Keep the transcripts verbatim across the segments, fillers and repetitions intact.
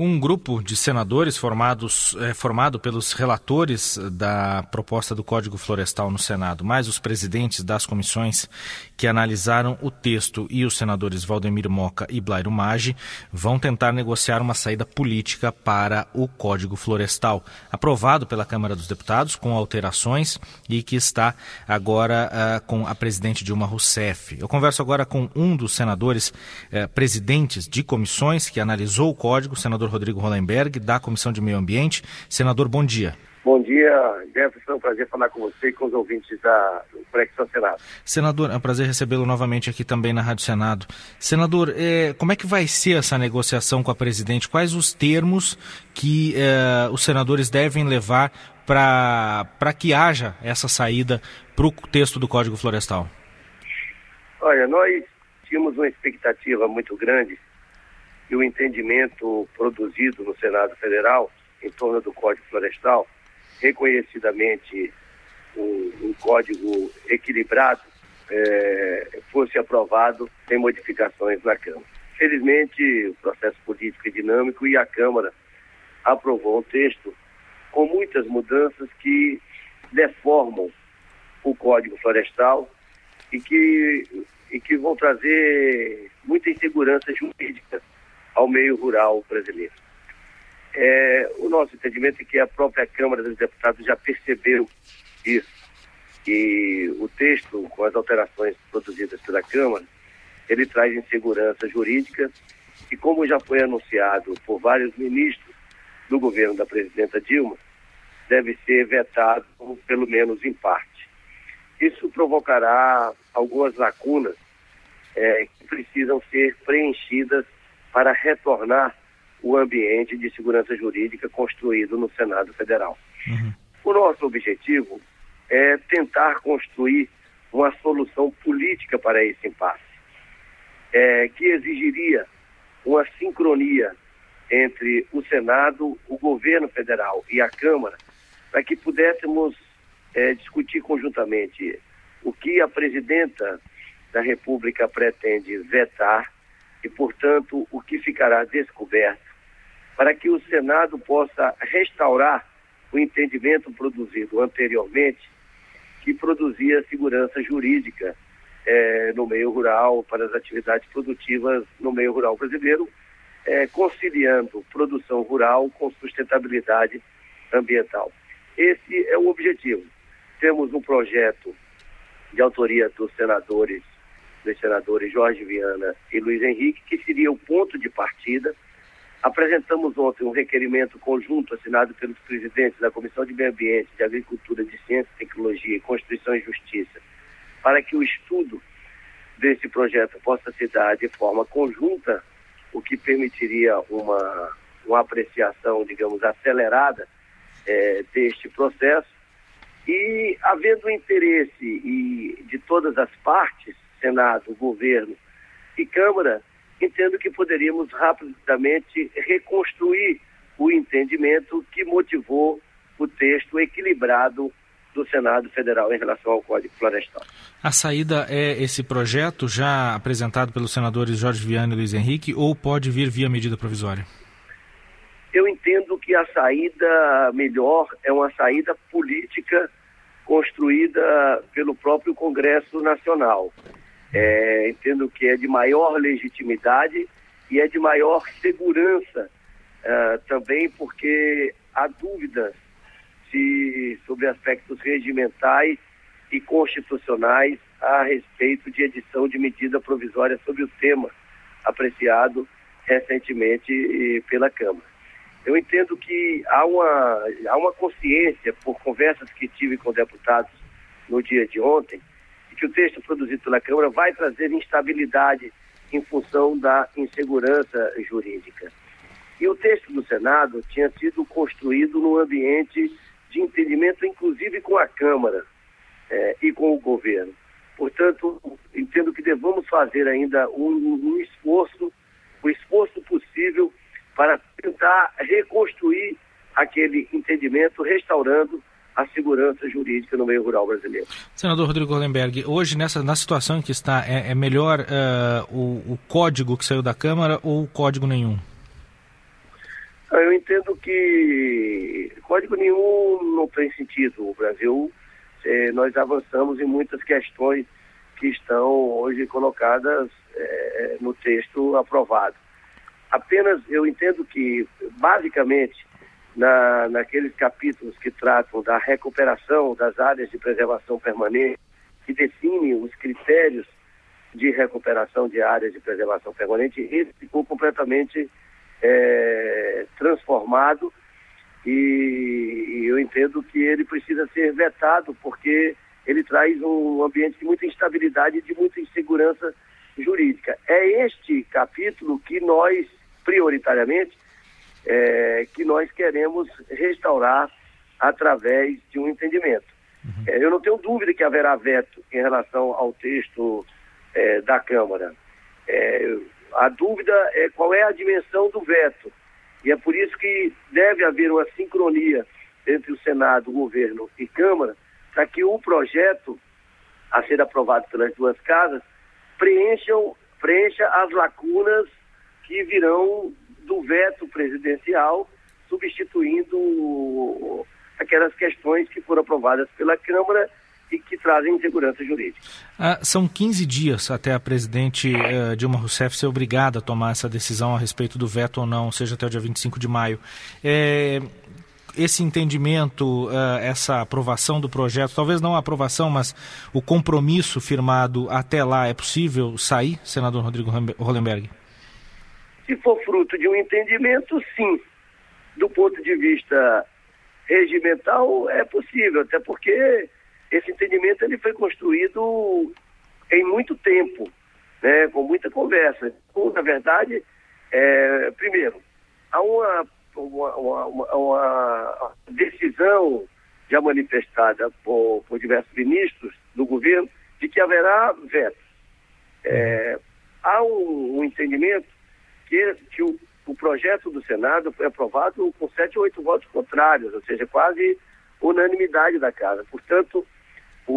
Um grupo de senadores formados, é, formado pelos relatores da proposta do Código Florestal no Senado, mais os presidentes das comissões que analisaram o texto e os senadores Valdemir Moca e Blairo Maggi, vão tentar negociar uma saída política para o Código Florestal, aprovado pela Câmara dos Deputados com alterações e que está agora uh, com a presidente Dilma Rousseff. Eu converso agora com um dos senadores uh, presidentes de comissões que analisou o Código, o senador Rodrigo Hollenberg, da Comissão de Meio Ambiente. Senador, bom dia. Bom dia, Jefferson. É um prazer falar com você e com os ouvintes da Conexão Senado. Senador, é um prazer recebê-lo novamente aqui também na Rádio Senado. Senador, eh, como é que vai ser essa negociação com a presidente? Quais os termos que eh, os senadores devem levar para que haja essa saída para o texto do Código Florestal? Olha, nós tínhamos uma expectativa muito grande e o entendimento produzido no Senado Federal em torno do Código Florestal, reconhecidamente um, um código equilibrado, é, fosse aprovado sem modificações na Câmara. Felizmente, o processo político é dinâmico e a Câmara aprovou um texto com muitas mudanças que deformam o Código Florestal e que, e que vão trazer muita insegurança jurídica ao meio rural brasileiro. É, o nosso entendimento é que a própria Câmara dos Deputados já percebeu isso, e o texto, com as alterações produzidas pela Câmara, ele traz insegurança jurídica e, como já foi anunciado por vários ministros do governo da presidenta Dilma, deve ser vetado, pelo menos em parte. Isso provocará algumas lacunas é, que precisam ser preenchidas para retornar o ambiente de segurança jurídica construído no Senado Federal. Uhum. O nosso objetivo é tentar construir uma solução política para esse impasse, é, que exigiria uma sincronia entre o Senado, o governo federal e a Câmara, para que pudéssemos é, discutir conjuntamente o que a presidenta da República pretende vetar e, portanto, o que ficará descoberto, para que o Senado possa restaurar o entendimento produzido anteriormente, que produzia segurança jurídica eh, no meio rural, para as atividades produtivas no meio rural brasileiro, eh, conciliando produção rural com sustentabilidade ambiental. Esse é o objetivo. Temos um projeto de autoria dos senadores, dos senadores Jorge Viana e Luiz Henrique, que seria o ponto de partida. Apresentamos ontem um requerimento conjunto assinado pelos presidentes da Comissão de Meio Ambiente, de Agricultura, de Ciência, Tecnologia, Constituição e Justiça, para que o estudo desse projeto possa se dar de forma conjunta, o que permitiria uma, uma apreciação, digamos, acelerada é, deste processo. E, havendo interesse e de todas as partes, Senado, governo e Câmara, entendo que poderíamos rapidamente reconstruir o entendimento que motivou o texto equilibrado do Senado Federal em relação ao Código Florestal. A saída é esse projeto já apresentado pelos senadores Jorge Viana e Luiz Henrique, ou pode vir via medida provisória? Eu entendo que a saída melhor é uma saída política construída pelo próprio Congresso Nacional. É, entendo que é de maior legitimidade e é de maior segurança uh, também, porque há dúvidas se, sobre aspectos regimentais e constitucionais a respeito de edição de medida provisória sobre o tema apreciado recentemente pela Câmara. Eu entendo que há uma, há uma consciência, por conversas que tive com deputados no dia de ontem, que o texto produzido pela Câmara vai trazer instabilidade em função da insegurança jurídica. E o texto do Senado tinha sido construído num ambiente de entendimento, inclusive com a Câmara eh, e com o governo. Portanto, entendo que devamos fazer ainda um, um esforço, o esforço possível para tentar reconstruir aquele entendimento, restaurando a segurança jurídica no meio rural brasileiro. Senador Rodrigo Hollenberg, hoje, nessa, na situação em que está, é, é melhor uh, o, o código que saiu da Câmara ou o código nenhum? eu entendo que código nenhum não tem sentido. O Brasil, eh, nós avançamos em muitas questões que estão hoje colocadas eh, no texto aprovado. Apenas eu entendo que, basicamente, na, naqueles capítulos que tratam da recuperação das áreas de preservação permanente, que definem os critérios de recuperação de áreas de preservação permanente, esse ficou completamente é, transformado e, e eu entendo que ele precisa ser vetado porque ele traz um ambiente de muita instabilidade e de muita insegurança jurídica. É este capítulo que nós, prioritariamente, é, que nós queremos restaurar através de um entendimento. Uhum. É, eu não tenho dúvida que haverá veto em relação ao texto é, da Câmara. É, a dúvida é qual é a dimensão do veto. E é por isso que deve haver uma sincronia entre o Senado, o governo e Câmara, para que o projeto a ser aprovado pelas duas casas preencham, preencha as lacunas que virão do veto presidencial, substituindo aquelas questões que foram aprovadas pela Câmara e que trazem insegurança jurídica. Ah, são quinze dias até a presidente uh, Dilma Rousseff ser obrigada a tomar essa decisão a respeito do veto ou não, seja até o dia vinte e cinco de maio. É, esse entendimento, uh, essa aprovação do projeto, talvez não a aprovação, mas o compromisso firmado até lá, é possível sair, senador Rodrigo Hollenberg? Se for fruto de um entendimento, sim. Do ponto de vista regimental, é possível, até porque esse entendimento ele foi construído em muito tempo, né, com muita conversa. Na verdade, é, primeiro, há uma, uma, uma, uma decisão já manifestada por, por diversos ministros do governo de que haverá veto. É, há um, um entendimento que, que o, o projeto do Senado foi aprovado com sete ou oito votos contrários, ou seja, quase unanimidade da Casa. Portanto, o,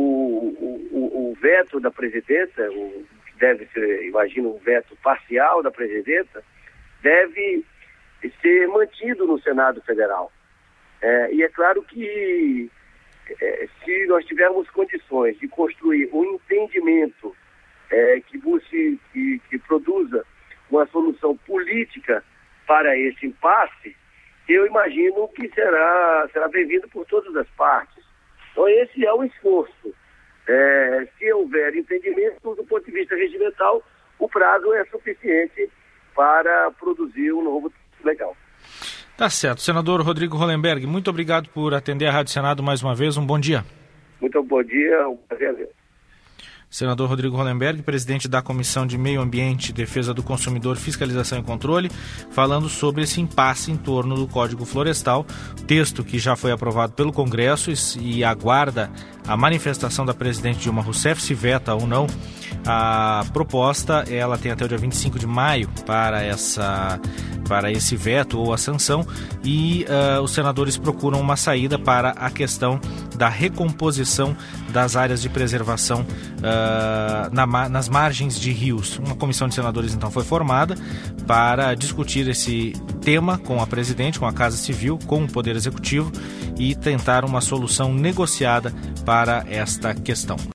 o, o veto da presidenta, o, deve ser, imagino, um veto parcial da presidenta, deve ser mantido no Senado Federal. É, e é claro que é, se nós tivermos condições de construir um entendimento é, que busque, que, que produza uma solução política para esse impasse, eu imagino que será, será bem-vindo por todas as partes. Então esse é o esforço. É, se houver entendimento, do ponto de vista regimental, o prazo é suficiente para produzir um novo texto legal. Tá certo. Senador Rodrigo Hollenberg, muito obrigado por atender a Rádio Senado mais uma vez. Um bom dia. Muito bom dia. Um prazer. Senador Rodrigo Hollenberg, presidente da Comissão de Meio Ambiente, Defesa do Consumidor, Fiscalização e Controle, falando sobre esse impasse em torno do Código Florestal, texto que já foi aprovado pelo Congresso e aguarda a manifestação da presidente Dilma Rousseff, se veta ou não a proposta. Ela tem até o dia vinte e cinco de maio para, essa, para esse veto ou a sanção e uh, os senadores procuram uma saída para a questão da recomposição das áreas de preservação uh, na, nas margens de rios. Uma comissão de senadores então foi formada para discutir esse tema com a presidente, com a Casa Civil, com o Poder Executivo e tentar uma solução negociada para esta questão.